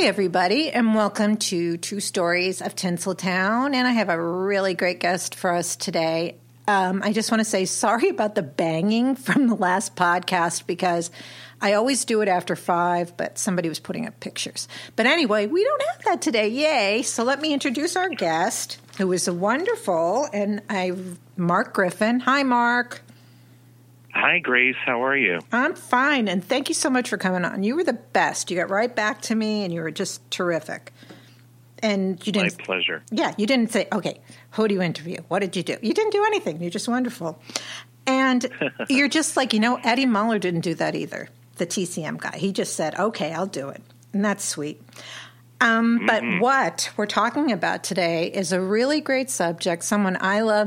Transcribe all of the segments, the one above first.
everybody, and welcome to True Stories of Tinseltown. And I have a really great guest for us today. I just want to say sorry about the banging from the last podcast because I always do it after 5, but somebody was putting up pictures. But anyway, we don't have that today. Yay. So let me introduce our guest, who is wonderful, and Mark Griffin. Hi, Mark. Hi, Grace. How are you? I'm fine, and thank you so much for coming on. You were the best. You got right back to me, and you were just terrific. And you didn't. My pleasure. Yeah, you didn't say, okay, who do you interview? What did you do? You didn't do anything. You're just wonderful. And you're just like, Eddie Muller didn't do that either, the TCM guy. He just said, okay, I'll do it. And that's sweet. But what we're talking about today is a really great subject, someone I love,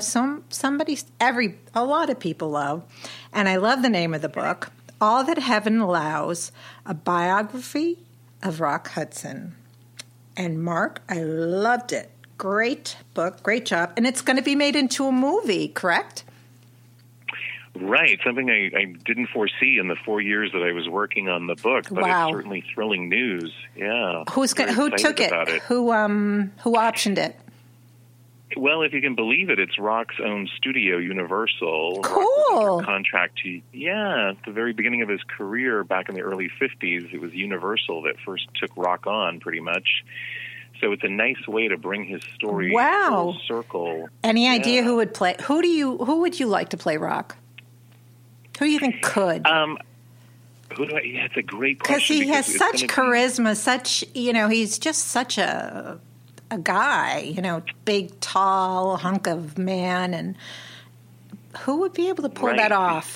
a lot of people love, and I love the name of the book, All That Heaven Allows, a biography of Rock Hudson. And Mark, I loved it. Great book, great job. And it's going to be made into a movie, correct? Right, something I didn't foresee in the 4 years that I was working on the book, but Wow. It's certainly thrilling news. Yeah. Who took it? Who optioned it? Well, if you can believe it, it's Rock's own studio, Universal. Cool. Rock was under contract at the very beginning of his career back in the early 50s. It was Universal that first took Rock on, pretty much. So it's a nice way to bring his story full circle. Any idea who would play? Who would you like to play Rock? Who do you think could? It's a great question. Because he has such charisma, he's just such a guy, big, tall hunk of man. And who would be able to pull that off?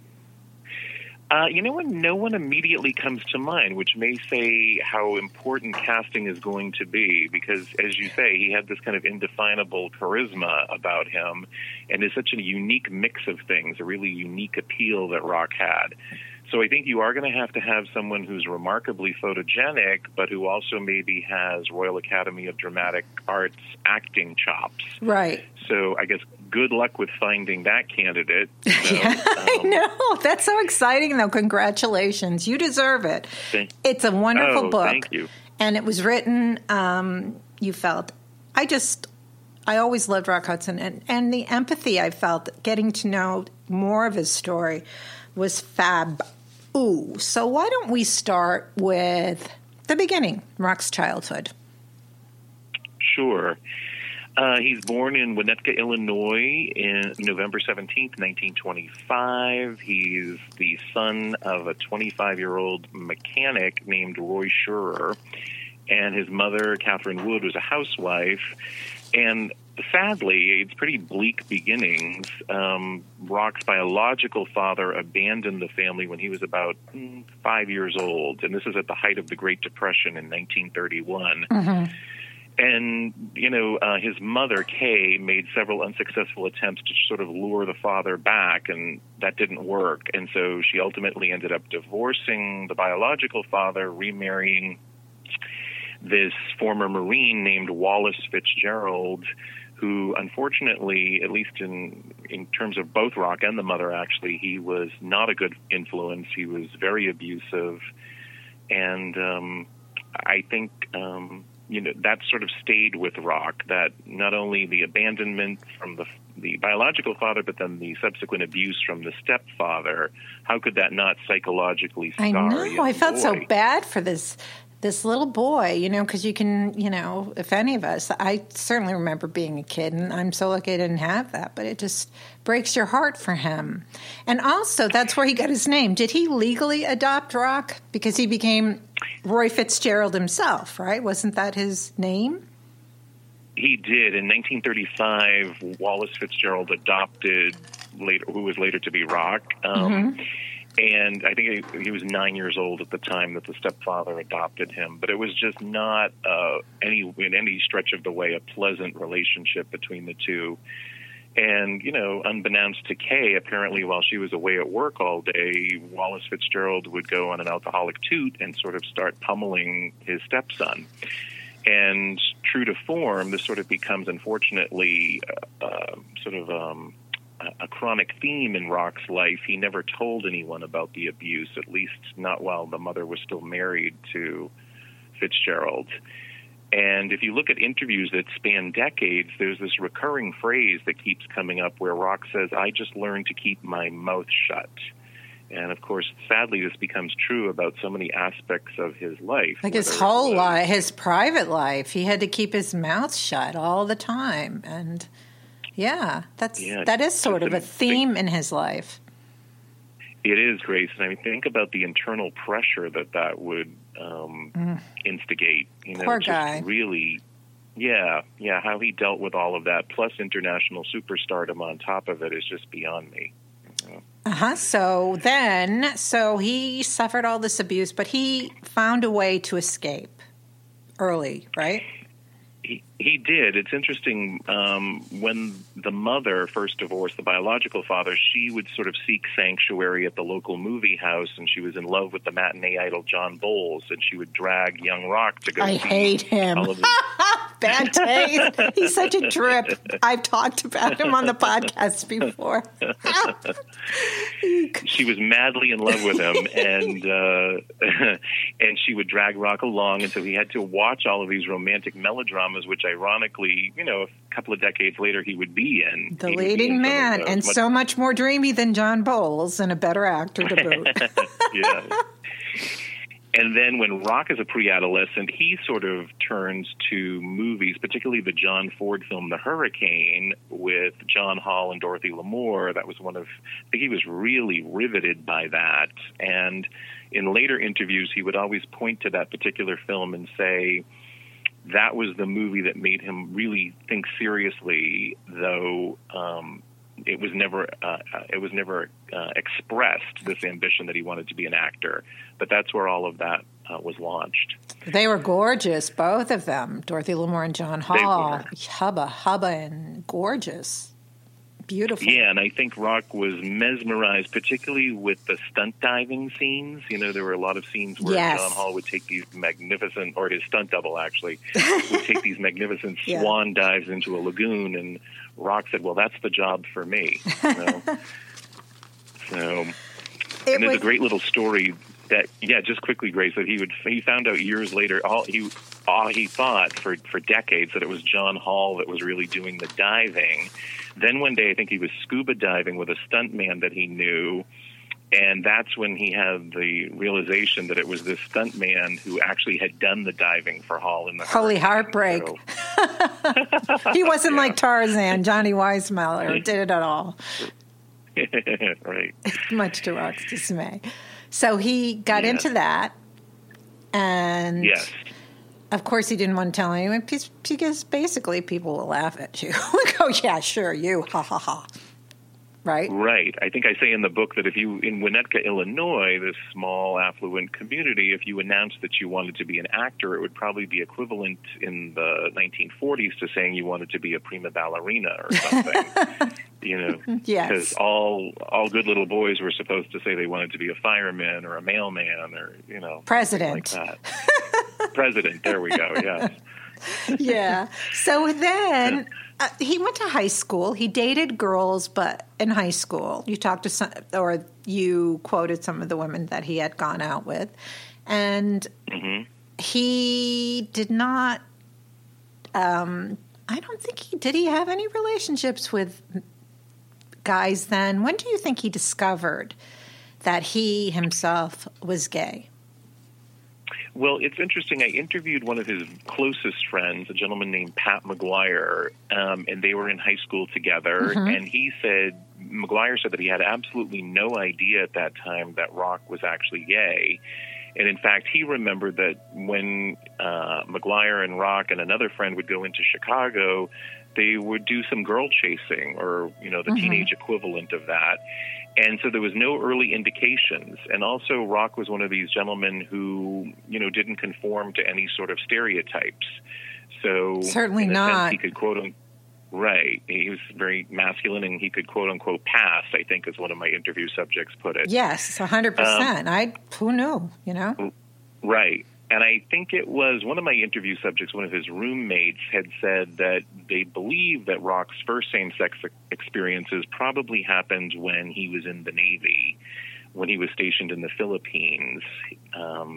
No one immediately comes to mind, which may say how important casting is going to be, because, as you say, he had this kind of indefinable charisma about him, and is such a unique mix of things, a really unique appeal that Rock had. So I think you are going to have someone who's remarkably photogenic, but who also maybe has Royal Academy of Dramatic Arts acting chops. Right. So I guess good luck with finding that candidate. I know. That's so exciting, though. Congratulations. You deserve it. It's a wonderful book. Thank you. And it was written, I always loved Rock Hudson. And the empathy I felt getting to know more of his story was fab. Ooh, so why don't we start with the beginning, Rock's childhood? Sure. He's born in Winnetka, Illinois, in November 17th, 1925. He's the son of a 25-year-old mechanic named Roy Schurer, and his mother, Catherine Wood, was a housewife. And sadly, it's pretty bleak beginnings. Rock's biological father abandoned the family when he was about 5 years old, and this is at the height of the Great Depression in 1931. Mm-hmm. And, his mother, Kay, made several unsuccessful attempts to sort of lure the father back, and that didn't work. And so she ultimately ended up divorcing the biological father, remarrying this former Marine named Wallace Fitzgerald, who unfortunately, at least in terms of both Rock and the mother, actually, he was not a good influence. He was very abusive. And I think, that sort of stayed with Rock, that not only the abandonment from the biological father, but then the subsequent abuse from the stepfather, how could that not psychologically scar a young boy? I know. I felt so bad for this little boy, because you can, if any of us, I certainly remember being a kid, and I'm so lucky I didn't have that, but it just breaks your heart for him. And also, that's where he got his name. Did he legally adopt Rock? Because he became Roy Fitzgerald himself, right? Wasn't that his name? He did. In 1935, Wallace Fitzgerald adopted, who was later to be Rock. And I think he was 9 years old at the time that the stepfather adopted him. But it was just not in any stretch of the way a pleasant relationship between the two. And, unbeknownst to Kay, apparently while she was away at work all day, Wallace Fitzgerald would go on an alcoholic toot and sort of start pummeling his stepson. And true to form, this sort of becomes, unfortunately, a chronic theme in Rock's life. He never told anyone about the abuse, at least not while the mother was still married to Fitzgerald. And if you look at interviews that span decades, there's this recurring phrase that keeps coming up where Rock says, "I just learned to keep my mouth shut." And, of course, sadly, this becomes true about so many aspects of his life. Like his whole life, his private life. He had to keep his mouth shut all the time. And, that is sort of a theme in his life. It is, Grace. And I mean, think about the internal pressure that would instigate. Poor guy. Really, how he dealt with all of that, plus international superstardom on top of it, is just beyond me. So he suffered all this abuse, but he found a way to escape early, right? He did. It's interesting. When the mother first divorced, the biological father, she would sort of seek sanctuary at the local movie house, and she was in love with the matinee idol John Bowles, and she would drag young Rock to go see. I hate him. Bad taste. He's such a trip. I've talked about him on the podcast before. She was madly in love with him, and she would drag Rock along, and so he had to watch all of these romantic melodramas, which ironically, a couple of decades later he would be in. The leading man, and so much more dreamy than John Bowles, and a better actor to boot. Yeah. And then when Rock is a pre-adolescent, he sort of turns to movies, particularly the John Ford film The Hurricane with John Hall and Dorothy Lamour. That was I think he was really riveted by that. And in later interviews, he would always point to that particular film and say that was the movie that made him really think seriously, though it was never expressed, this ambition that he wanted to be an actor. But that's where all of that was launched. They were gorgeous, both of them, Dorothy Lamour and John Hall. Hubba, and gorgeous. Beautiful. Yeah, and I think Rock was mesmerized, particularly with the stunt diving scenes. There were a lot of scenes where John Hall would take these magnificent, or his stunt double actually, would take these magnificent swan dives into a lagoon, and Rock said, "Well, that's the job for me." So, and there's a great little story that, just quickly, Grace, that he found out years later. He thought for decades that it was John Hall that was really doing the diving. Then one day, I think he was scuba diving with a stuntman that he knew, and that's when he had the realization that it was this stuntman who actually had done the diving for Hall in the Holy heartbreak. So. He wasn't like Tarzan, Johnny Weissmuller, did it at all. Right. Much to Rock's dismay. So he got into that, and of course he didn't want to tell anyone because basically people will laugh at you. Oh, yeah, sure, you, ha, ha, ha. Right? Right. I think I say in the book that if you, in Winnetka, Illinois, this small, affluent community, if you announced that you wanted to be an actor, it would probably be equivalent in the 1940s to saying you wanted to be a prima ballerina or something. Yes. Because all good little boys were supposed to say they wanted to be a fireman or a mailman or, president. Like that. President, there we go, yes. Yeah. So then he went to high school. He dated girls, but in high school, you talked to some, or you quoted some of the women that he had gone out with, and he did not. I don't think did. He have any relationships with guys then? When do you think he discovered that he himself was gay? Well, it's interesting. I interviewed one of his closest friends, a gentleman named Pat McGuire, and they were in high school together. And McGuire said that he had absolutely no idea at that time that Rock was actually gay. And in fact, he remembered that when McGuire and Rock and another friend would go into Chicago, they would do some girl chasing, or the teenage equivalent of that. And so there was no early indications. And also Rock was one of these gentlemen who, didn't conform to any sort of stereotypes. So certainly in a not. sense, he could right. He was very masculine, and he could quote unquote pass, I think, as one of my interview subjects put it. Yes, 100%. Who knew, Right. And I think it was one of my interview subjects, one of his roommates, had said that they believe that Rock's first same-sex experiences probably happened when he was in the Navy, when he was stationed in the Philippines.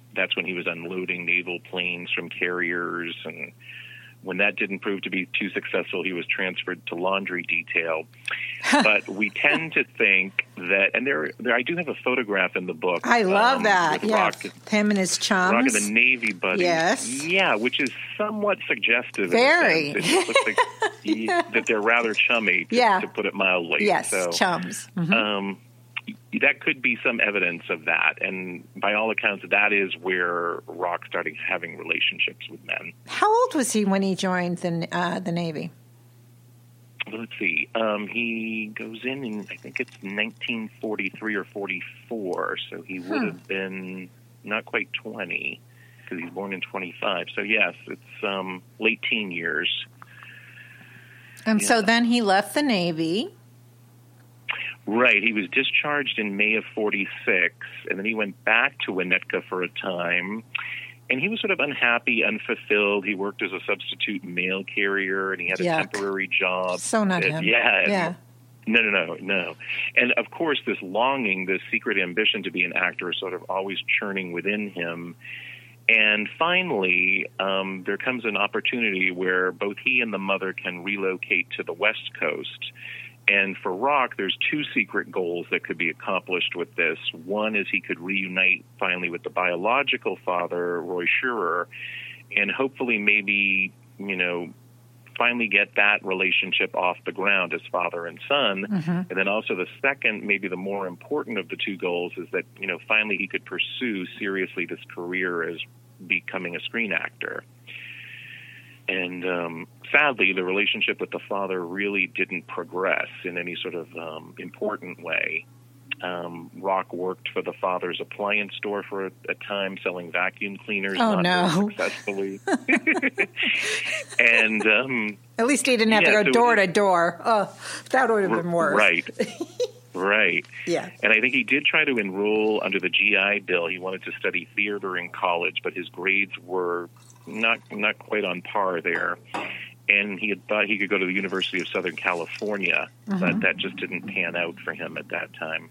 that's when he was unloading naval planes from carriers, and when that didn't prove to be too successful, he was transferred to laundry detail. But we tend to think that, and there, I do have a photograph in the book. I love that. Yeah, Rock, him and his chums. Rock and the Navy buddies. Yes. Yeah, which is somewhat suggestive. Very. It just looks like that they're rather chummy, to put it mildly. Yes, so, chums. Mm-hmm. That could be some evidence of that, and by all accounts, that is where Rock started having relationships with men. How old was he when he joined the Navy? Let's see. He goes in, I think it's 1943 or 44, so he would have been not quite 20, because he's born in 25. So, yes, it's late teen years. And so then he left the Navy. Right. He was discharged in May of 46, and then he went back to Winnetka for a time. And he was sort of unhappy, unfulfilled. He worked as a substitute mail carrier, and he had a temporary job. So not him. Yeah. No. And, of course, this longing, this secret ambition to be an actor is sort of always churning within him. And finally, there comes an opportunity where both he and the mother can relocate to the West Coast. And for Rock, there's two secret goals that could be accomplished with this. One is he could reunite finally with the biological father, Roy Scheurer, and hopefully maybe, finally get that relationship off the ground as father and son. Mm-hmm. And then also the second, maybe the more important of the two goals, is that, finally he could pursue seriously this career as becoming a screen actor. And sadly, the relationship with the father really didn't progress in any sort of important way. Rock worked for the father's appliance store for a time, selling vacuum cleaners, very successfully. And at least he didn't have to go door to door. Oh, that would have been worse. Right. Yeah. And I think he did try to enroll under the GI Bill. He wanted to study theater in college, but his grades were not quite on par there. And he had thought he could go to the University of Southern California, but that just didn't pan out for him at that time.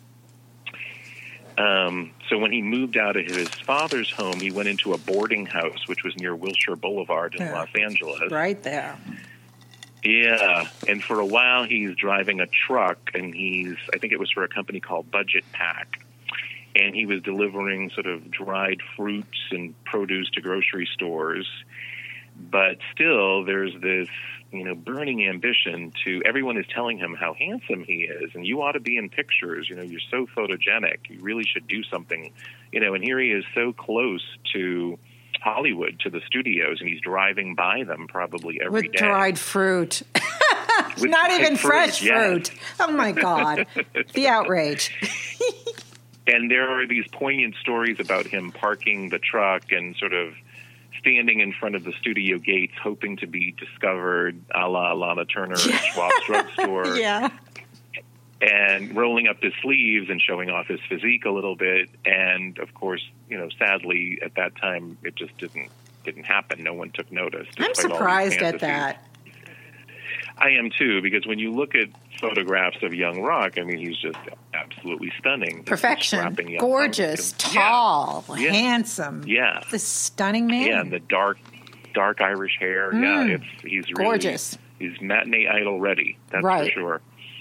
So when he moved out of his father's home, he went into a boarding house, which was near Wilshire Boulevard in Los Angeles. Right there. Yeah, and for a while he's driving a truck, and I think it was for a company called Budget Pack, and he was delivering sort of dried fruits and produce to grocery stores. But still, there's this, burning ambition to, everyone is telling him how handsome he is, and you ought to be in pictures, you're so photogenic, you really should do something, and here he is so close to Hollywood, to the studios, and he's driving by them probably every day. With dried fruit. Not even fresh fruit. Oh, my God. The outrage. And there are these poignant stories about him parking the truck and sort of standing in front of the studio gates, hoping to be discovered, a la Lana Turner at Schwab's drugstore. Yeah. And rolling up his sleeves and showing off his physique a little bit. And, of course, sadly, at that time, it just didn't happen. No one took notice. I'm surprised at that. I am, too, because when you look at photographs of young Rock, I mean, he's just absolutely stunning. Perfection. Gorgeous, tall, handsome. Yeah. This stunning man. Yeah, and the dark Irish hair. Yeah, he's really gorgeous. He's matinee idol ready, that's right. for sure.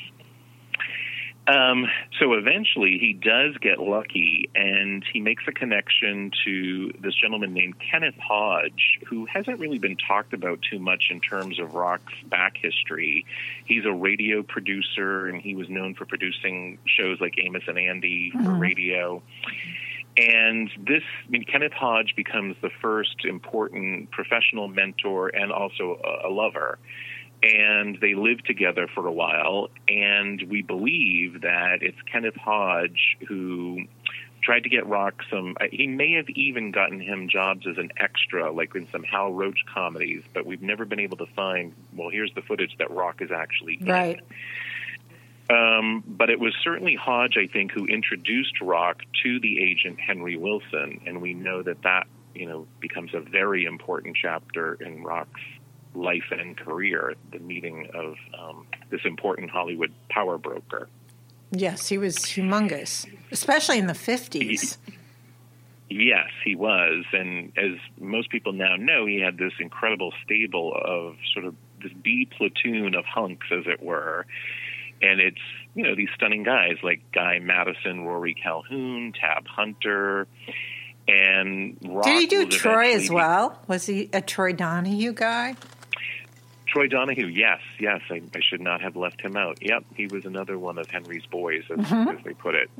So eventually he does get lucky, and he makes a connection to this gentleman named Kenneth Hodge, who hasn't really been talked about too much in terms of Rock's back history. He's a radio producer, and he was known for producing shows like Amos and Andy for radio. And Kenneth Hodge becomes the first important professional mentor and also a lover. And they lived together for a while, and we believe that it's Kenneth Hodge who tried to get Rock he may have even gotten him jobs as an extra, like in some Hal Roach comedies, but we've never been able to find, here's the footage that Rock is actually in. Right. But it was certainly Hodge, I think, who introduced Rock to the agent Henry Wilson, and we know that becomes a very important chapter in Rock's life and career, the meeting of this important Hollywood power broker. Yes, he was humongous, especially in the 50s. Yes, he was. And as most people now know, he had this incredible stable of sort of this B platoon of hunks, as it were. And it's, these stunning guys like Guy Madison, Rory Calhoun, Tab Hunter, and Rock. Did he do Troy as well? Was he a Troy Donahue guy? Troy Donahue, yes. I should not have left him out. Yep, he was another one of Henry's boys, as they put it.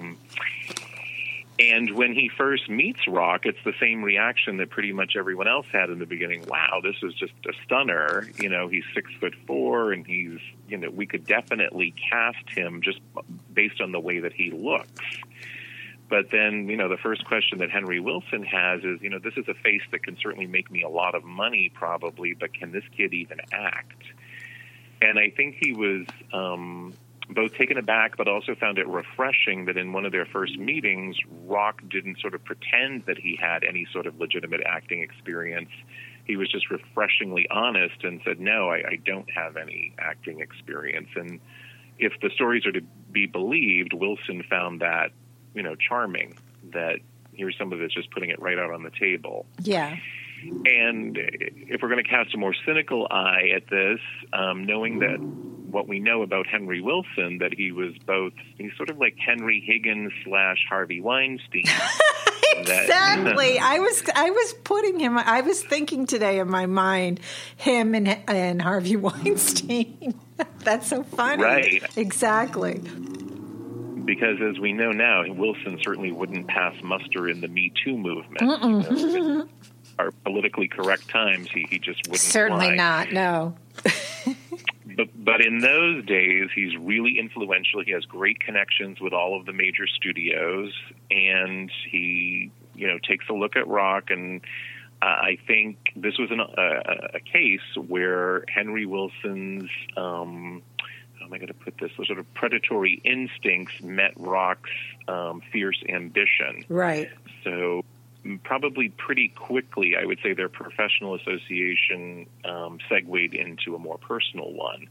And when he first meets Rock, it's the same reaction that pretty much everyone else had in the beginning. Wow, this is just a stunner. He's 6'4", and he's, we could definitely cast him just based on the way that he looks. But then, the first question that Henry Wilson has is, this is a face that can certainly make me a lot of money probably, but can this kid even act? And I think he was both taken aback, but also found it refreshing that in one of their first meetings, Rock didn't sort of pretend that he had any sort of legitimate acting experience. He was just refreshingly honest and said, no, I don't have any acting experience. And if the stories are to be believed, Wilson found that, charming, that here's somebody that's just putting it right out on the table. Yeah. And if we're going to cast a more cynical eye at this, knowing that what we know about Henry Wilson, that he's sort of like Henry Higgins / Harvey Weinstein. Exactly. I was putting him, I was thinking today in my mind, him and Harvey Weinstein. That's so funny. Right. Exactly. Because as we know now, Wilson certainly wouldn't pass muster in the Me Too movement. Our politically correct times, he just wouldn't Certainly fly. Not, no. But in those days, he's really influential. He has great connections with all of the major studios, and he, takes a look at Rock. And I think this was a case where Henry Wilson's, how am I going to put this, the sort of predatory instincts met Rock's fierce ambition. Right. So probably pretty quickly, I would say their professional association segued into a more personal one.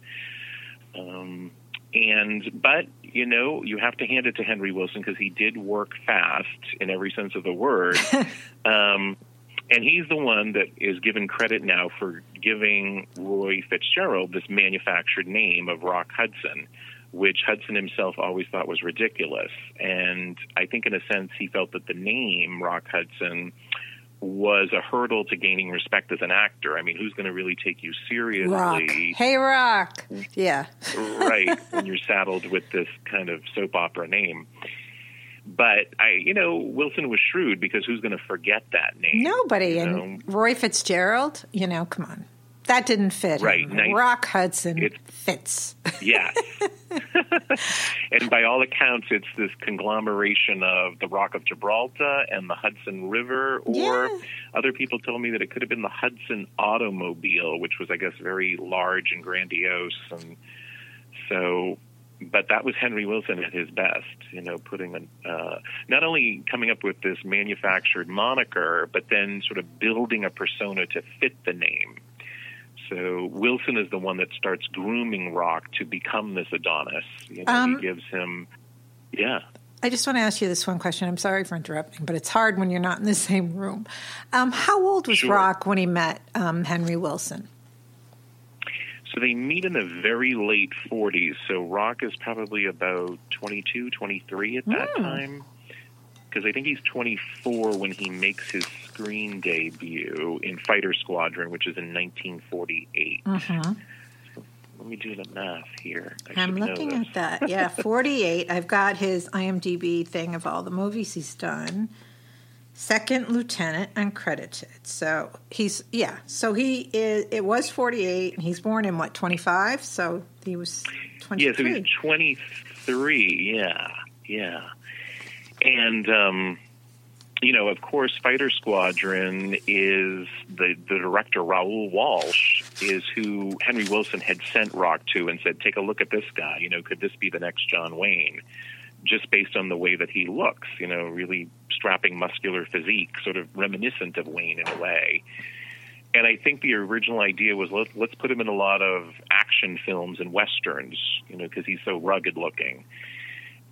But you have to hand it to Henry Wilson because he did work fast in every sense of the word. And he's the one that is given credit now for giving Roy Fitzgerald this manufactured name of Rock Hudson, which Hudson himself always thought was ridiculous. And I think in a sense he felt that the name Rock Hudson was a hurdle to gaining respect as an actor. I mean, who's going to really take you seriously? Rock. Hey, Rock. Yeah. Right, when you're saddled with this kind of soap opera name. But Wilson was shrewd because who's going to forget that name? Nobody. And Roy Fitzgerald, come on. That didn't fit. Right. Rock Hudson fits. Yes. And by all accounts, it's this conglomeration of the Rock of Gibraltar and the Hudson River, or other people told me that it could have been the Hudson automobile, which was, I guess, very large and grandiose. And so... But that was Henry Wilson at his best, putting not only coming up with this manufactured moniker, but then sort of building a persona to fit the name. So Wilson is the one that starts grooming Rock to become this Adonis. He gives him, I just want to ask you this one question. I'm sorry for interrupting, but it's hard when you're not in the same room. How old was Rock when he met Henry Wilson? So they meet in the very late 40s. So Rock is probably about 22, 23 at that time. Because I think he's 24 when he makes his screen debut in Fighter Squadron, which is in 1948. So let me do the math here. I'm looking at that. Yeah, 48. I've got his IMDb thing of all the movies he's done. Second lieutenant uncredited. So it was 48, and he's born in 25? So he was 23. Yeah, so he's 23, yeah. And, of course, Fighter Squadron is the director, Raoul Walsh, is who Henry Wilson had sent Rock to and said, take a look at this guy. Could this be the next John Wayne? Just based on the way that he looks, really strapping muscular physique, sort of reminiscent of Wayne in a way. And I think the original idea was let's put him in a lot of action films and westerns, because he's so rugged looking.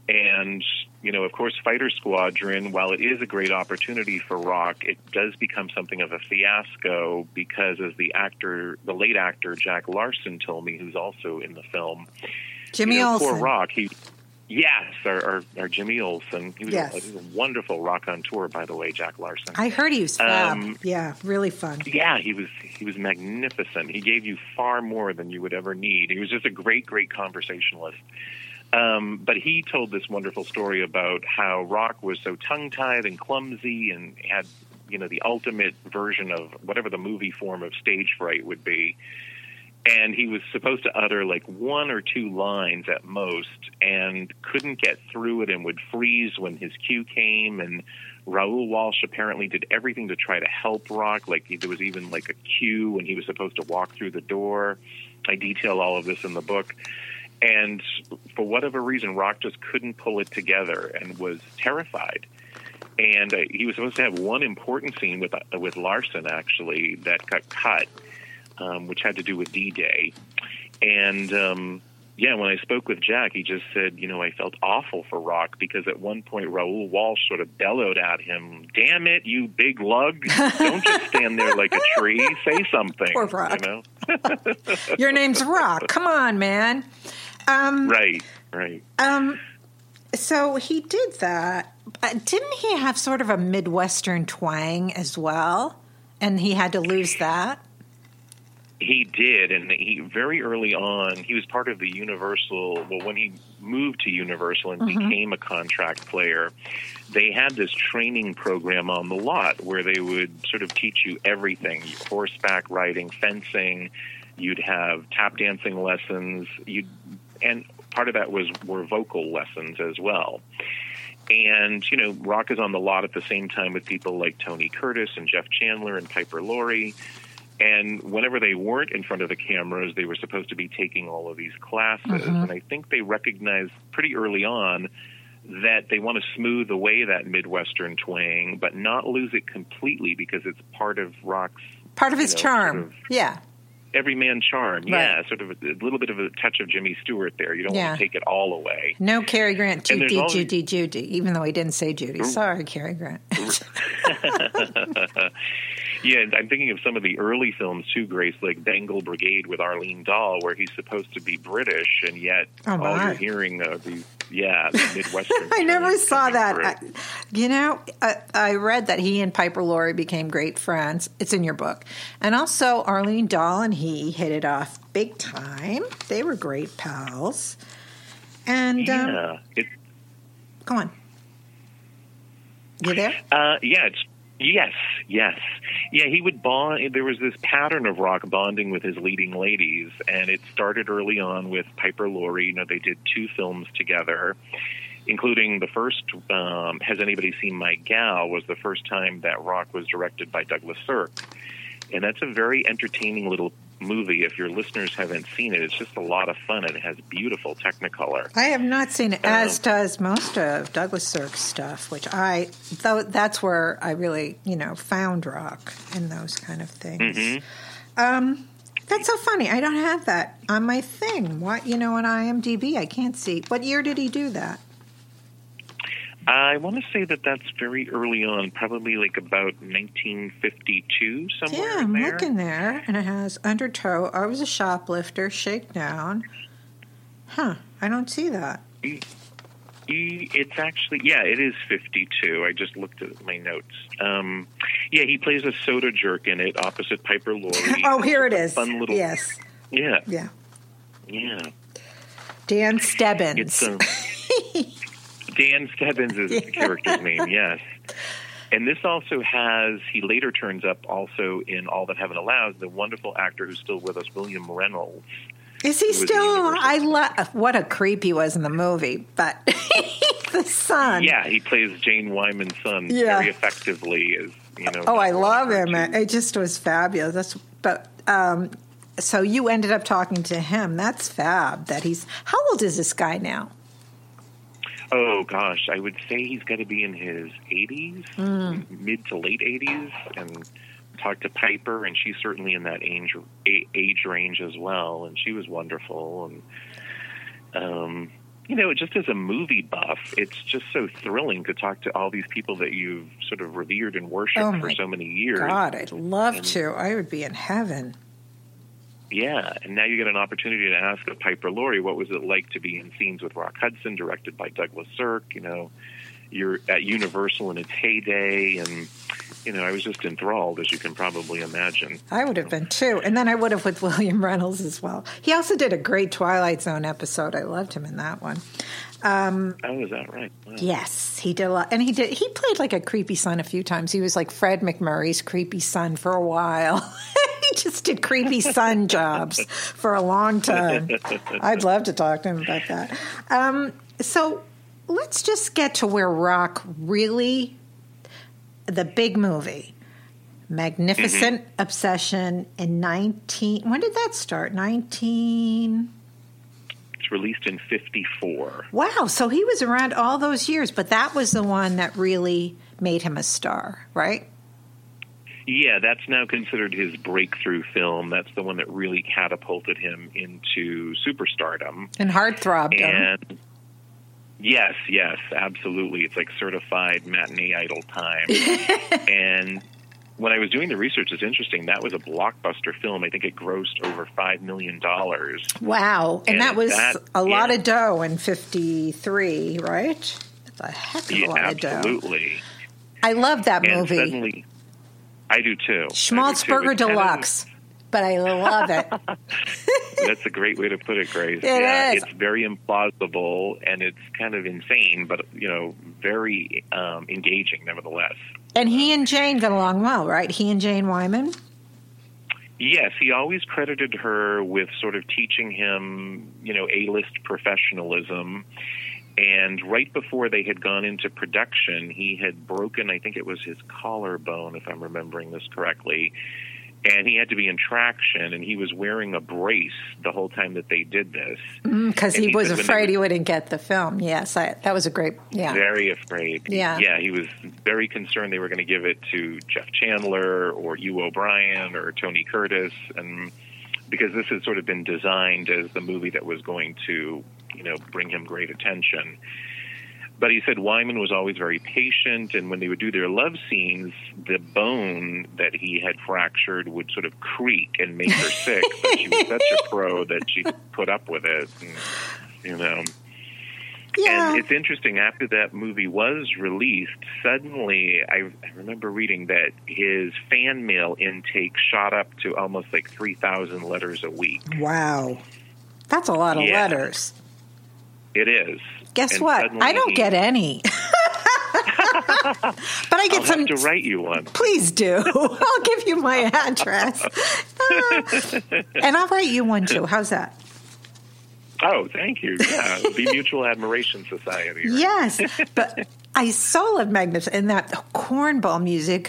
And, of course, Fighter Squadron, while it is a great opportunity for Rock, it does become something of a fiasco because, as the late actor Jack Larson told me, who's also in the film, Jimmy Olsen. Poor Rock, our Jimmy Olsen. He was a wonderful Rock on tour, by the way, Jack Larson. I heard he was fab. Really fun. Yeah, he was magnificent. He gave you far more than you would ever need. He was just a great, great conversationalist. But he told this wonderful story about how Rock was so tongue-tied and clumsy and had, the ultimate version of whatever the movie form of stage fright would be. And he was supposed to utter like one or two lines at most and couldn't get through it and would freeze when his cue came. And Raoul Walsh apparently did everything to try to help Rock. Like there was even like a cue when he was supposed to walk through the door. I detail all of this in the book. And for whatever reason, Rock just couldn't pull it together and was terrified. And he was supposed to have one important scene with Larson, actually, that got cut, which had to do with D-Day. And, when I spoke with Jack, he just said, I felt awful for Rock because at one point Raoul Walsh sort of bellowed at him, "Damn it, you big lug. Don't just stand there like a tree. Say something." Poor Rock. Your name's Rock. Come on, man. Right. So he did that. Didn't he have sort of a Midwestern twang as well? And he had to lose that? He did, and he very early on, he was part of the Universal, when he moved to Universal and became a contract player, they had this training program on the lot where they would sort of teach you everything, horseback riding, fencing, you'd have tap dancing lessons, and part of that were vocal lessons as well. And, Rock is on the lot at the same time with people like Tony Curtis and Jeff Chandler and Piper Laurie. And whenever they weren't in front of the cameras, they were supposed to be taking all of these classes. And I think they recognized pretty early on that they want to smooth away that Midwestern twang, but not lose it completely because it's part of Rock's... Part of his charm, everyman charm, right. Sort of a little bit of a touch of Jimmy Stewart there. You don't want to take it all No away. Cary Grant, Judy, even though he didn't say Judy. Sorry, Cary Grant. Yeah, I'm thinking of some of the early films too, Grace, like Bengal Brigade with Arlene Dahl, where he's supposed to be British, and yet all you're hearing are these, Midwestern. I never saw that. I read that he and Piper Laurie became great friends. It's in your book. And also Arlene Dahl and he hit it off big time. They were great pals. And go on. You there? Yes. Yeah, he would bond. There was this pattern of Rock bonding with his leading ladies, and it started early on with Piper Laurie. They did 2 films together, including the first, Has Anybody Seen My Gal, was the first time that Rock was directed by Douglas Sirk. And that's a very entertaining little movie. If your listeners haven't seen it, it's just a lot of fun. It has beautiful Technicolor. I have not seen it, as does most of Douglas Sirk's stuff, that's where I really, found Rock and those kind of things. That's so funny. I don't have that on my thing. On IMDb, I can't see. What year did he do that? I want to say that's very early on, probably like about 1952, somewhere Yeah, I'm in there. looking there, and it has Undertow, I Was a Shoplifter, Shakedown. I don't see that. It's actually, it is 52. I just looked at my notes. He plays a soda jerk in it, opposite Piper Laurie. Oh, here it is. Fun little... Yes. Yeah. Dan Stebbins. Dan Stebbins is the character's name, yes. And this also has, he later turns up also in All That Heaven Allows, the wonderful actor who's still with us, William Reynolds. Is he still? What a creep he was in the movie, but the son. Yeah, he plays Jane Wyman's son very effectively. I love him. It just was fabulous. So you ended up talking to him. That's fab. How old is this guy now? Oh, gosh, I would say he's got to be in his 80s, mid to late 80s, and talked to Piper, and she's certainly in that age range as well, and she was wonderful. And just as a movie buff, it's just so thrilling to talk to all these people that you've sort of revered and worshipped for so many years. God, I'd love to. I would be in heaven. Yeah, and now you get an opportunity to ask a Piper Laurie, what was it like to be in scenes with Rock Hudson, directed by Douglas Sirk? You're at Universal in its heyday, and I was just enthralled, as you can probably imagine. I would have been too, and then I would have with William Reynolds as well. He also did a great Twilight Zone episode. I loved him in that one. Is that right? Wow. Yes, he did a lot, and he played like a creepy son a few times. He was like Fred McMurray's creepy son for a while. He just did creepy son jobs for a long time. I'd love to talk to him about that. So let's just get to where Rock really, the big movie, Magnificent Obsession in when did that start? It's released in 1954. Wow, so he was around all those years, but that was the one that really made him a star, right? Yeah, that's now considered his breakthrough film. That's the one that really catapulted him into superstardom. And heartthrobbed him. And yes, absolutely. It's like certified matinee idol time. And when I was doing the research, it's interesting. That was a blockbuster film. I think it grossed over $5 million. Wow. And that was a lot of dough in 1953, right? That's a heck of a lot of dough. Absolutely. I love that movie. Suddenly, I do too. Schmaltzberger Deluxe. But I love it. That's a great way to put it, Grace. It is. It's very implausible, and it's kind of insane, but, very engaging nevertheless. And he and Jane got along well, right? He and Jane Wyman? Yes, he always credited her with sort of teaching him, A-list professionalism. And right before they had gone into production, he had broken, I think it was his collarbone, if I'm remembering this correctly. And he had to be in traction, and he was wearing a brace the whole time that they did this. Because he was afraid he wouldn't get the film. Yes, that was a great, Very afraid. Yeah. Yeah, he was very concerned they were going to give it to Jeff Chandler or Hugh O'Brien or Tony Curtis, and because this had sort of been designed as the movie that was going to, bring him great attention. But he said Wyman was always very patient, and when they would do their love scenes, the bone that he had fractured would sort of creak and make her sick. But she was such a pro that she put up with it, and, Yeah. And it's interesting, after that movie was released, suddenly I remember reading that his fan mail intake shot up to almost like 3,000 letters a week. Wow. That's a lot of letters. It is. Guess what? I don't get any. But I get I'll have to write you one. Please do. I'll give you my address. And I'll write you one too. How's that? Oh, thank you. Yeah, the Mutual Admiration Society. Right? Yes. But I so love Magnificent and that cornball music.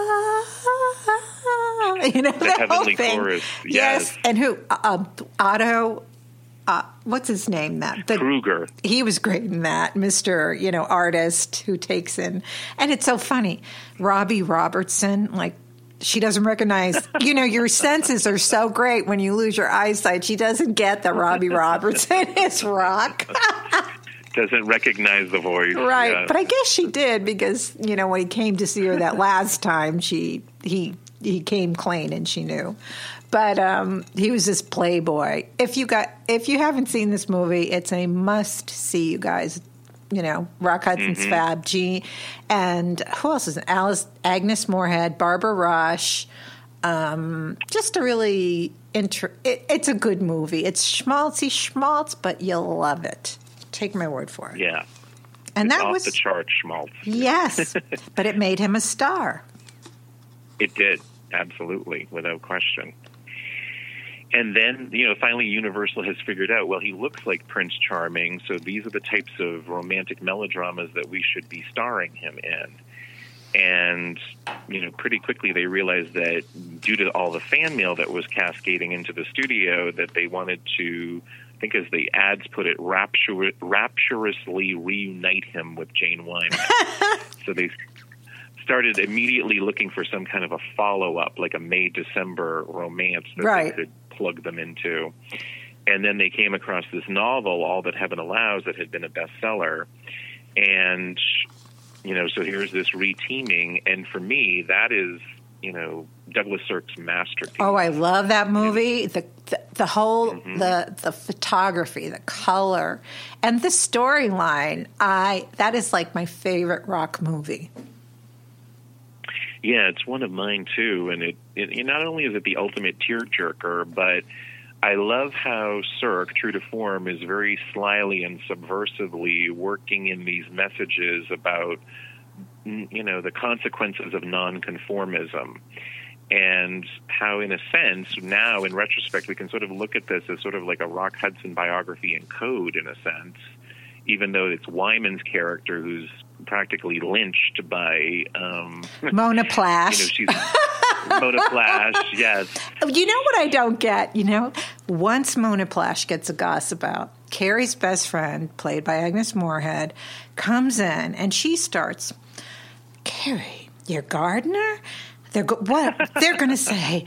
The heavenly whole thing. Chorus. Yes. And who? Otto. What's his name? Kruger. He was great in that, Mr. Artist who takes in. And it's so funny. Robbie Robertson, she doesn't recognize, your senses are so great when you lose your eyesight. She doesn't get that Robbie Robertson is Rock. Doesn't recognize the voice. Right. Yeah. But I guess she did because, when he came to see her that last time, he came clean and she knew. But he was this playboy. If you haven't seen this movie, it's a must see, you guys. Rock Hudson's Fab, G, and who else is it? Agnes Moorehead, Barbara Rush. Just a really it's a good movie. It's schmaltz, but you'll love it. Take my word for it. Yeah, and it's that off was the chart schmaltz. Yes, but it made him a star. It did, absolutely, without question. And then, finally Universal has figured out, well, he looks like Prince Charming, so these are the types of romantic melodramas that we should be starring him in. And, pretty quickly they realized that due to all the fan mail that was cascading into the studio, that they wanted to, I think as the ads put it, rapturously reunite him with Jane Wyman. So they started immediately looking for some kind of a follow-up, like a May-December romance that they could plug them into. And then they came across this novel, All That Heaven Allows, that had been a bestseller. And, so here's this reteaming. And for me, that is, Douglas Sirk's masterpiece. Oh, I love that movie. The whole, the photography, the color, and the storyline. That is like my favorite rock movie. Yeah, it's one of mine too. And it not only is it the ultimate tearjerker, but I love how Sirk, true to form, is very slyly and subversively working in these messages about, the consequences of nonconformism. And how, in a sense, now in retrospect, we can sort of look at this as sort of like a Rock Hudson biography in code, in a sense, even though it's Wyman's character who's practically lynched by Mona Plash. She's Mona Plash, yes. You know what I don't get? Once Mona Plash gets a gossip out, Carrie's best friend, played by Agnes Moorehead, comes in and she starts, Carrie, your gardener? What? They're going to say,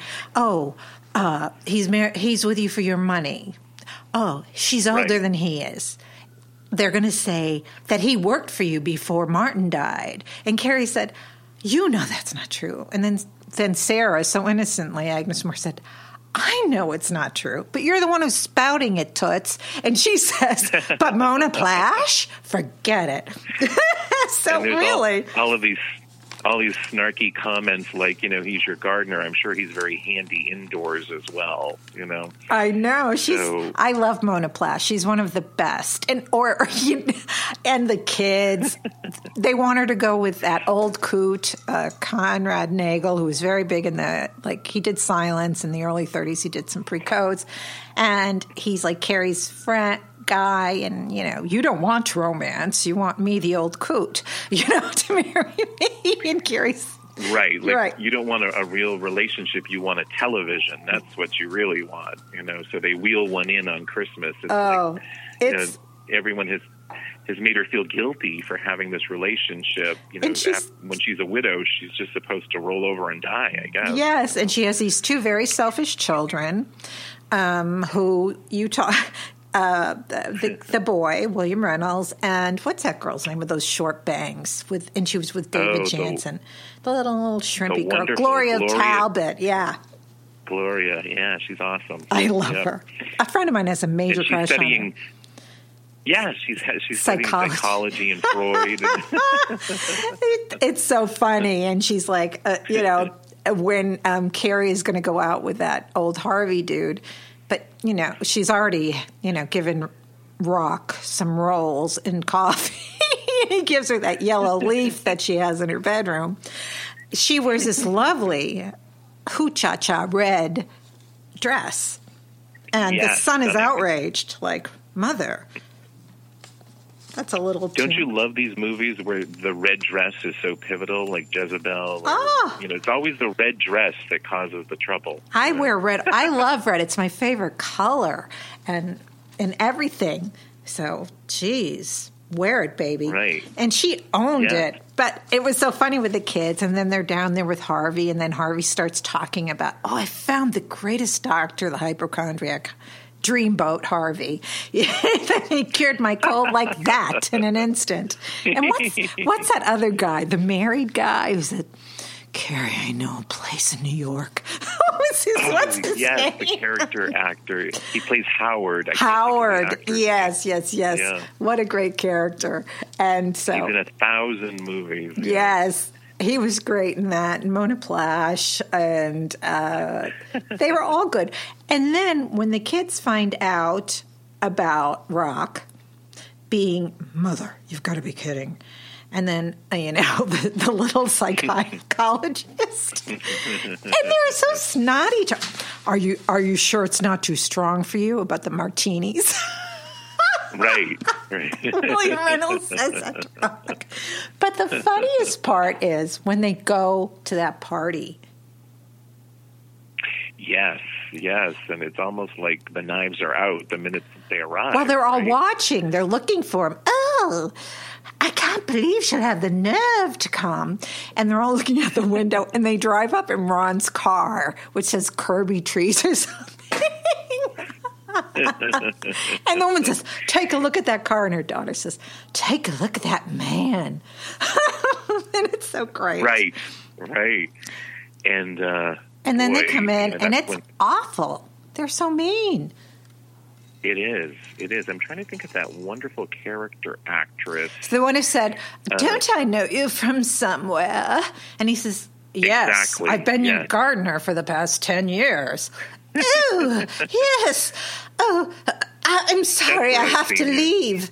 he's with you for your money. Oh, she's older than he is. They're going to say that he worked for you before Martin died. And Carrie said, that's not true. And then Sarah, so innocently, Agnes Moore said, I know it's not true, but you're the one who's spouting it, Toots. And she says, but Mona Plash? Forget it. So really. All these snarky comments like, he's your gardener. I'm sure he's very handy indoors as well, I know. I love Mona Plash. She's one of the best. And the kids, they want her to go with that old coot, Conrad Nagel, who was very big in he did Silence in the early 30s. He did some pre-codes. And he's like Carrie's friend guy, and you don't want romance, you want me, the old coot, to marry me. And Carrie's right. You don't want a real relationship, you want a television. That's what you really want, so they wheel one in on Christmas. Everyone has made her feel guilty for having this relationship. When she's a widow, she's just supposed to roll over and die, I guess. Yes, and she has these two very selfish children who you talk. The boy, William Reynolds, and what's that girl's name with those short bangs? And she was with David Jansen, the little shrimpy girl, Gloria Talbot. Yeah, Gloria. Yeah, she's awesome. I love her. A friend of mine has a major crush on her. Yeah, she's studying psychology and Freud. It's so funny, and she's like, when Carrie is going to go out with that old Harvey dude. But, she's already, given Rock some rolls and coffee. He gives her that yellow leaf that she has in her bedroom. She wears this lovely hoo-cha-cha red dress. And the son is outraged, like, mother. That's a little Don't you love these movies where the red dress is so pivotal, like Jezebel? It's always the red dress that causes the trouble. I wear red. I love red. It's my favorite color and everything. So, geez, wear it, baby. Right. And she owned it. But it was so funny with the kids. And then they're down there with Harvey. And then Harvey starts talking about, I found the greatest doctor, the hypochondriac. Dreamboat Harvey. He cured my cold like that in an instant. And what's that other guy, the married guy who said, Carrie, I know a place in New York. What's his name? The character actor. He plays Howard. Howard. Yes. Yeah. What a great character. And so he's in 1,000 movies. Yes. He was great in that, and Mona Plash, and they were all good. And then when the kids find out about Rock being, Mother, you've got to be kidding. And then, the little psychologist. And they're so snotty. Are you sure it's not too strong for you about the martinis? Right. William Reynolds says that. But the funniest part is when they go to that party. Yes, and it's almost like the knives are out the minute they arrive. Well, they're all watching. They're looking for him. Oh, I can't believe she'll have the nerve to come. And they're all looking out the window, and they drive up in Ron's car, which says Kirby Trees or something. And the woman says, take a look at that car. And her daughter says, take a look at that man. And it's so great. Right. And then they come in, and it's awful. They're so mean. It is. I'm trying to think of that wonderful character actress. It's the one who said, don't I know you from somewhere? And he says, yes, exactly. I've been your gardener for the past 10 years. Oh, yes. Oh, I'm sorry, I have to leave.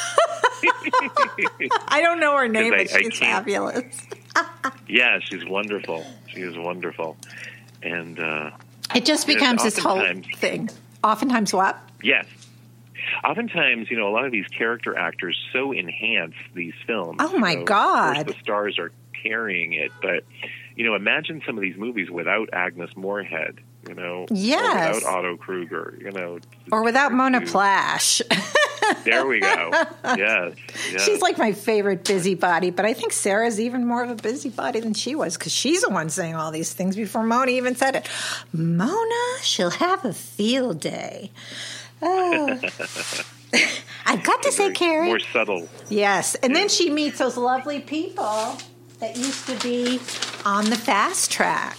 I don't know her name, but she's fabulous. Yeah, she's wonderful. She is wonderful. And it just becomes this whole thing. Oftentimes what? Yes. Oftentimes, a lot of these character actors so enhance these films. Oh, my God. Of course, the stars are carrying it. But, imagine some of these movies without Agnes Moorehead, Yes. Or without Otto Kruger, Or without Mona Plash. There we go. Yes. She's like my favorite busybody, but I think Sarah's even more of a busybody than she was because she's the one saying all these things before Mona even said it. Mona, she'll have a field day. Oh. I've got to say, Carrie. More subtle. Yes. And then she meets those lovely people that used to be on the fast track.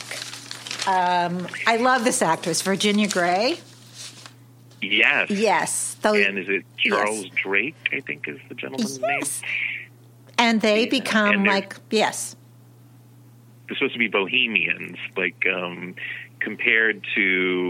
I love this actress, Virginia Gray. Yes. Yes. And is it Charles Drake, I think is the gentleman's name? And they become yes. They're supposed to be bohemians, compared to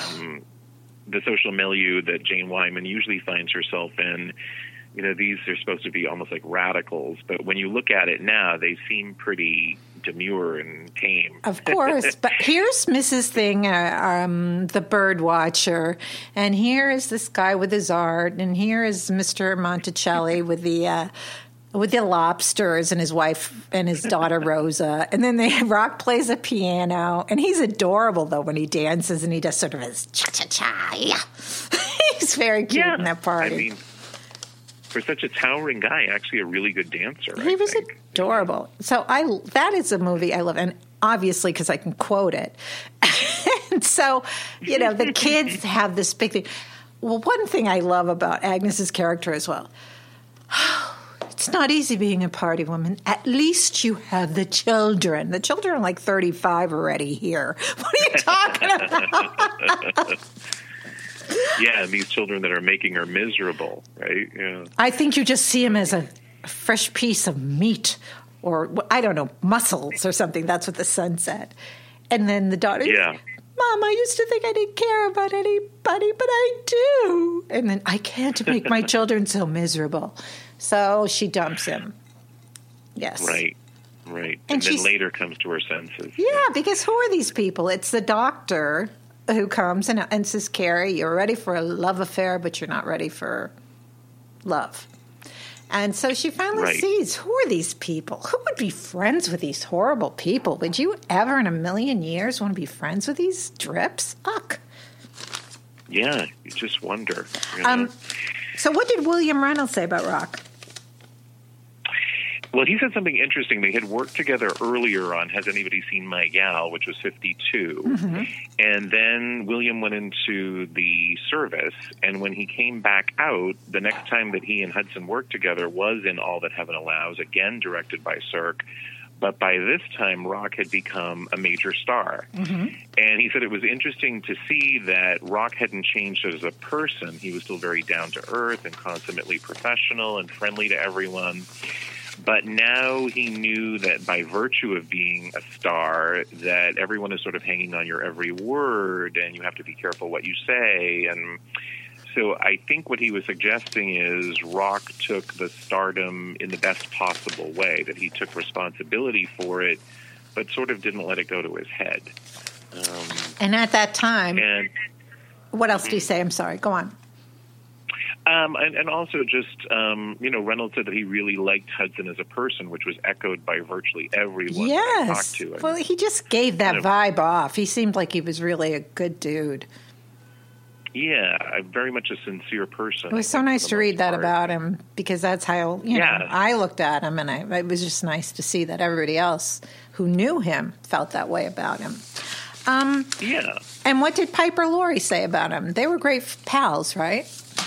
the social milieu that Jane Wyman usually finds herself in. These are supposed to be almost like radicals, but when you look at it now, they seem pretty demure and tame. Of course, but here's Mrs. Thing, the bird watcher, and here is this guy with his art, and here is Mr. Monticelli with the lobsters and his wife and his daughter Rosa, and then Rock plays a piano, and he's adorable though when he dances, and he does sort of his cha-cha-cha, yeah. He's very cute in that party. I mean, for such a towering guy, actually a really good dancer. He was adorable. So that is a movie I love, and obviously because I can quote it. And so, the kids have this big thing. Well, one thing I love about Agnes's character as well, it's not easy being a party woman. At least you have the children. The children are like 35 already here. What are you talking about? Yeah, and these children that are making her miserable, right? Yeah. I think you just see him as a fresh piece of meat or, I don't know, muscles or something. That's what the son said. And then the daughter, Mom, I used to think I didn't care about anybody, but I do. And then I can't make my children so miserable. So she dumps him. Yes. Right. And then later comes to her senses. Yeah, because who are these people? It's the doctor who comes and says, Carrie, you're ready for a love affair, but you're not ready for love. And so she finally sees, who are these people? Who would be friends with these horrible people? Would you ever in a million years want to be friends with these drips? Ugh. Yeah, you just wonder. So what did William Reynolds say about Rock? Well, he said something interesting. They had worked together earlier on Has Anybody Seen My Gal, which was 52. Mm-hmm. And then William went into the service, and when he came back out, the next time that he and Hudson worked together was in All That Heaven Allows, again directed by Cirque. But by this time, Rock had become a major star. Mm-hmm. And he said it was interesting to see that Rock hadn't changed as a person. He was still very down-to-earth and consummately professional and friendly to everyone. But now he knew that by virtue of being a star, that everyone is sort of hanging on your every word, and you have to be careful what you say. And so I think what he was suggesting is Rock took the stardom in the best possible way, that he took responsibility for it, but sort of didn't let it go to his head. And at that time, what else do you say? I'm sorry, go on. And also just, Reynolds said that he really liked Hudson as a person, which was echoed by virtually everyone that I talked to. Well, he just gave that vibe off. He seemed like he was really a good dude. Yeah, very much a sincere person. It was so nice to read that about him, because that's how, I looked at him, and it was just nice to see that everybody else who knew him felt that way about him. Yeah. And what did Piper Laurie say about him? They were great pals, right?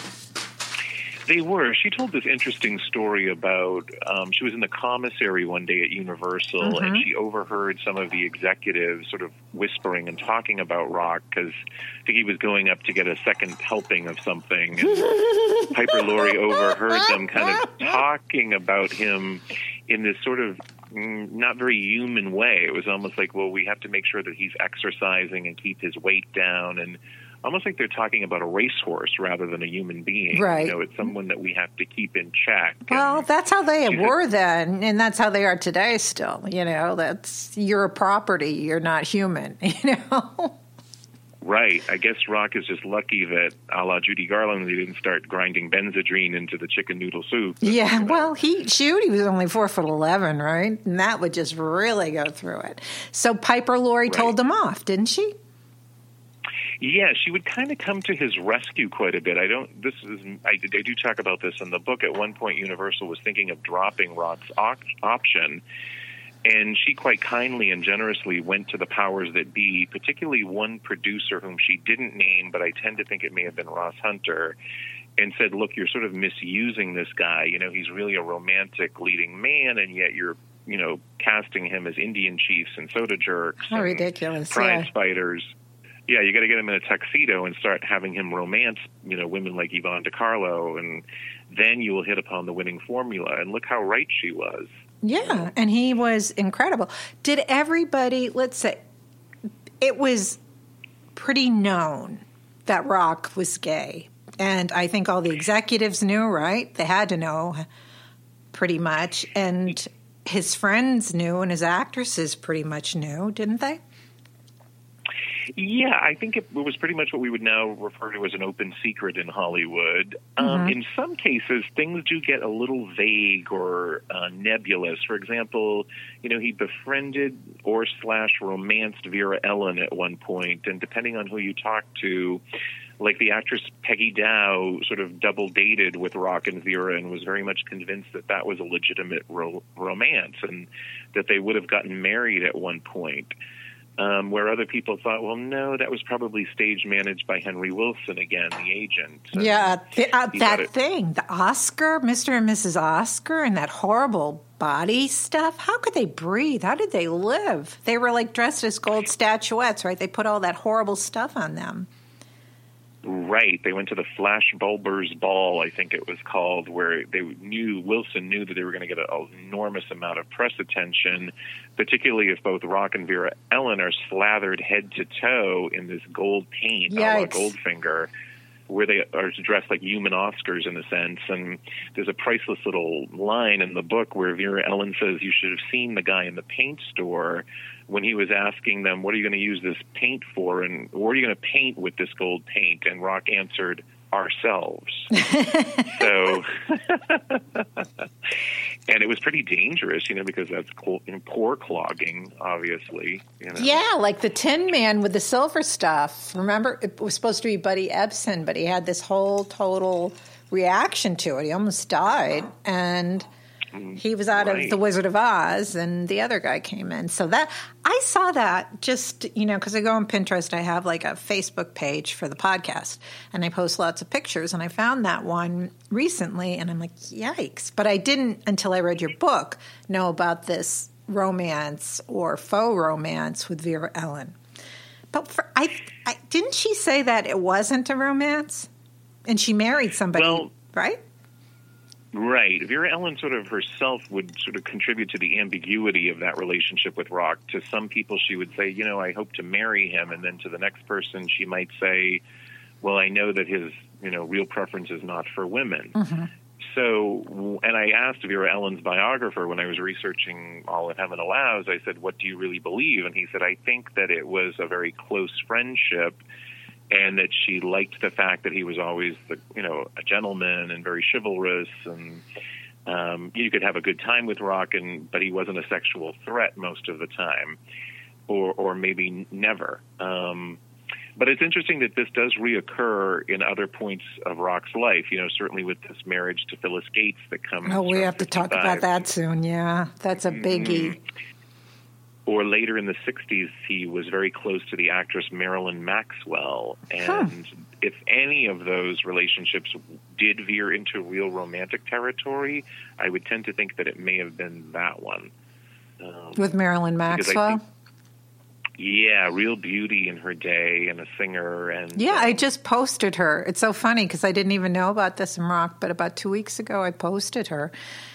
They were. She told this interesting story about, she was in the commissary one day at Universal, and she overheard some of the executives sort of whispering and talking about Rock, because I think he was going up to get a second helping of something. And Piper Laurie overheard them kind of talking about him in this sort of not very human way. It was almost like, well, we have to make sure that he's exercising and keep his weight down, and almost like they're talking about a racehorse rather than a human being. Right. You know, it's someone that we have to keep in check. Well, and that's how they were then, and that's how they are today still. You know, you're a property. You're not human, you know? Right. I guess Rock is just lucky that, a la Judy Garland, he didn't start grinding Benzedrine into the chicken noodle soup. Yeah, well, he was only 4'11", right? And that would just really go through it. So Piper Laurie told him off, didn't she? Yeah, she would kind of come to his rescue quite a bit. I do talk about this in the book. At one point, Universal was thinking of dropping Rock's option, and she quite kindly and generously went to the powers that be, particularly one producer whom she didn't name, but I tend to think it may have been Ross Hunter, and said, look, you're sort of misusing this guy. You know, he's really a romantic leading man, and yet you're, you know, casting him as Indian chiefs and soda jerks. How ridiculous. Prize fighters. Yeah, you got to get him in a tuxedo and start having him romance, you know, women like Yvonne DiCarlo, and then you will hit upon the winning formula. And look how right she was. Yeah, and he was incredible. Did everybody, let's say, it was pretty known that Rock was gay. And I think all the executives knew, right? They had to know pretty much. And his friends knew, and his actresses pretty much knew, didn't they? Yeah, I think it was pretty much what we would now refer to as an open secret in Hollywood. In some cases, things do get a little vague or nebulous. For example, you know, he befriended or /romanced Vera Ellen at one point, and depending on who you talk to, like the actress Peggy Dow sort of double dated with Rock and Vera and was very much convinced that that was a legitimate romance and that they would have gotten married at one point. Where other people thought, well, no, that was probably stage managed by Henry Wilson again, the agent. Yeah, that thing, the Oscar, Mr. and Mrs. Oscar, and that horrible body stuff. How could they breathe? How did they live? They were like dressed as gold statuettes, right? They put all that horrible stuff on them. Right. They went to the Flash Bulbers Ball, I think it was called, where Wilson knew that they were going to get an enormous amount of press attention, particularly if both Rock and Vera Ellen are slathered head to toe in this gold paint, a la Goldfinger, where they are dressed like human Oscars in a sense. And there's a priceless little line in the book where Vera Ellen says, you should have seen the guy in the paint store when he was asking them, what are you going to use this paint for, and what are you going to paint with this gold paint? And Rock answered, ourselves. So, and it was pretty dangerous, you know, because that's pore clogging, obviously. You know? Yeah, like the Tin Man with the silver stuff. Remember, it was supposed to be Buddy Ebsen, but he had this whole total reaction to it. He almost died, and he was out of The Wizard of Oz, and the other guy came in. So that I saw that just, you know, because I go on Pinterest. I have like a Facebook page for the podcast, and I post lots of pictures. And I found that one recently, and I'm like, yikes. But I didn't, until I read your book, know about this romance or faux romance with Vera Ellen. But didn't she say that it wasn't a romance? And she married somebody, right? Right. Vera Ellen sort of herself would sort of contribute to the ambiguity of that relationship with Rock. To some people, she would say, you know, I hope to marry him. And then to the next person, she might say, well, I know that his, you know, real preference is not for women. Mm-hmm. So, and I asked Vera Ellen's biographer when I was researching All That Heaven Allows, I said, what do you really believe? And he said, I think that it was a very close friendship, and that she liked the fact that he was always, a gentleman and very chivalrous, and you could have a good time with Rock, but he wasn't a sexual threat most of the time, or maybe never. But it's interesting that this does reoccur in other points of Rock's life, you know, certainly with this marriage to Phyllis Gates that comes. Oh, we have to talk about that soon, yeah. That's a biggie. Or later in the 60s, he was very close to the actress Marilyn Maxwell. And if any of those relationships did veer into real romantic territory, I would tend to think that it may have been that one. With Marilyn Maxwell? Yeah, real beauty in her day and a singer. And yeah, I just posted her. It's so funny because I didn't even know about this in rock, but about 2 weeks ago I posted her.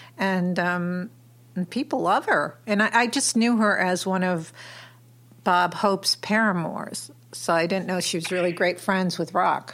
And people love her. And I just knew her as one of Bob Hope's paramours. So I didn't know she was really great friends with rock.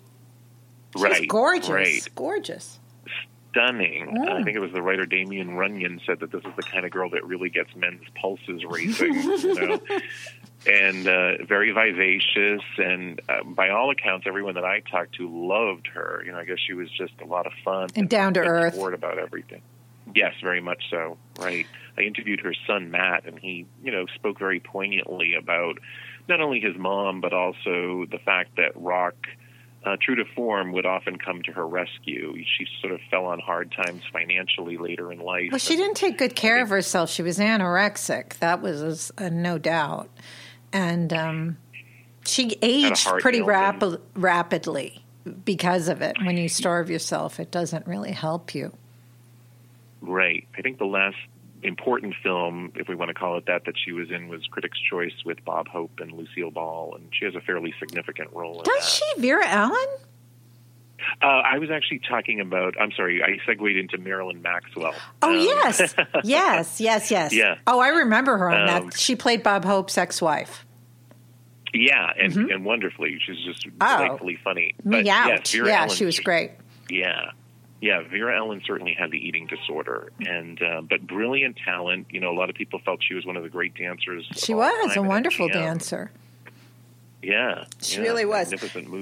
She's gorgeous. Right. Gorgeous. Stunning. I think it was the writer Damien Runyon said that this is the kind of girl that really gets men's pulses racing, you know, and very vivacious. And by all accounts, everyone that I talked to loved her. You know, I guess she was just a lot of fun and down to earth. About everything. Yes, very much so. Right. I interviewed her son Matt, and he, you know, spoke very poignantly about not only his mom but also the fact that rock, true to form, would often come to her rescue. She sort of fell on hard times financially later in life. Well, she didn't take good care of herself. She was anorexic. That was no doubt. And she aged pretty rapidly because of it. When you starve yourself, it doesn't really help you. Right. I think the last important film, if we want to call it that she was in was Critics' Choice with Bob Hope and Lucille Ball, and she has a fairly significant role in that. Does she? Vera Ellen? I was actually talking about, I'm sorry, I segued into Marilyn Maxwell. Oh, yes. yes. Yeah. Oh, I remember her on that. She played Bob Hope's ex-wife. Yeah, and wonderfully. She's just delightfully funny. But yes, Vera Ellen, she was great. Yeah. Yeah, Vera Ellen certainly had the eating disorder, and but brilliant talent. You know, a lot of people felt she was one of the great dancers. She was a wonderful dancer. Yeah, she really was. Magnificent